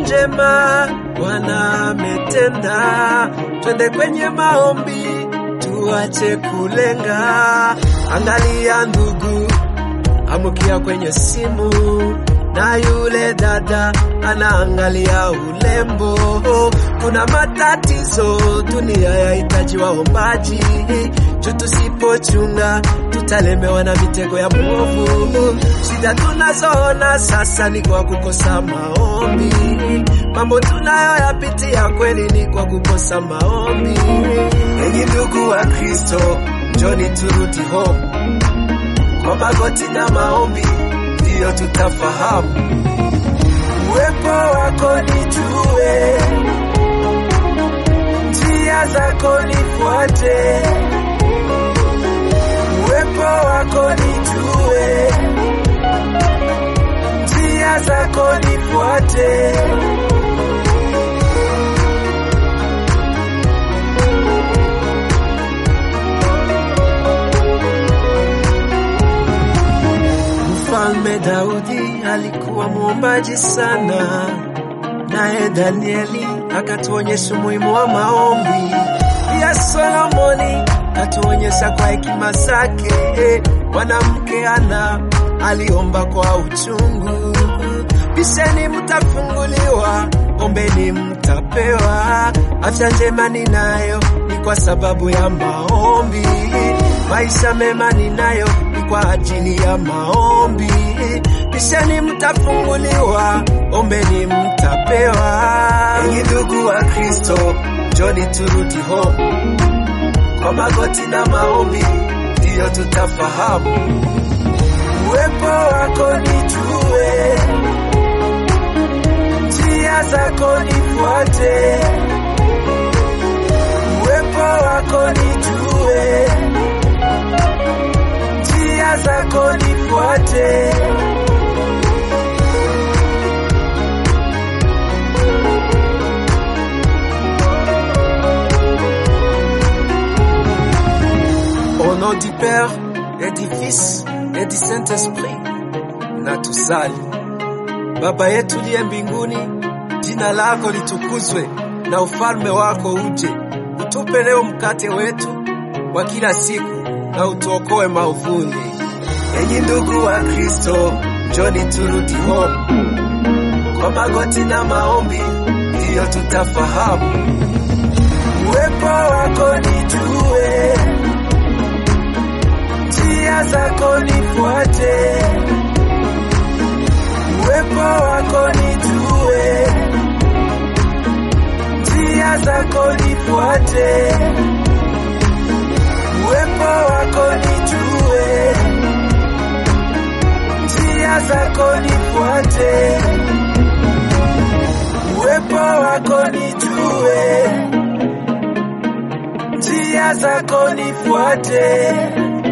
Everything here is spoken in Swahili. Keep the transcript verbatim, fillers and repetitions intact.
njema Bwana ametenda. Twende kwenye maombi, tuache kulenga. Angalia ndugu, amukia kwenye simu, na yule dada anaangalia ulembo. Kuna matatizo, dunia yahitaji waombaji. Tusipochunga tutalemewa na mitego ya mwovu. Shida tunazoona sasa ni kwa kukosa maombi. Mambo tunayoyapitia kweli ni kwa kukosa maombi. Enyi ndugu wa Kristo, njoni turudi home. Kwa magoti na maombi ndiyo tutafahamu. Uwepo wako nijue, njia zako nifuate. Uwepo wako nijue, njia zako nifuate. Mfalme Daudi alikuwa muombaji sana, naye Danieli akatuonyesha umuhimu wa maombi. Pia Solomoni akatuonyesha kwa hekima zake. Mwanamke Hana aliomba kwa uchungu. Bisheni mtafunguliwa, ombeni mtapewa. Afya njema ninayo ni kwa sababu ya maombi. Maisha mema ninayo ni kwa ajili ya maombi. Bisheni mtafunguliwa, ombeni mtapewa. Enyi ndugu wa Kristo, njoni turudi home. Kwa magoti na maombi ndiyo tutafahamu. Uwepo wako nijue, njia zako nifuate. Uwepo wako nijue, njia zako nifuate. Au nom du Père et du Fils et du Saint-Esprit, na tusali. Baba yetu liye mbinguni, jina lako litukuzwe, na ufalme wako uje. Utupe leo mkate wetu wa kila siku, na utuokoe maovuni. Enyi ndugu wa Kristo, njoni turudi home. Kwa magoti na maombi ndiyo tutafahamu. Uwepo wako nijue, njia zako nifuate. Uwepo wako nijue, njia zako nifuate. Uwepo wako nijue, njia zako nifuate. Uwepo wako nijue, njia zako nifuate.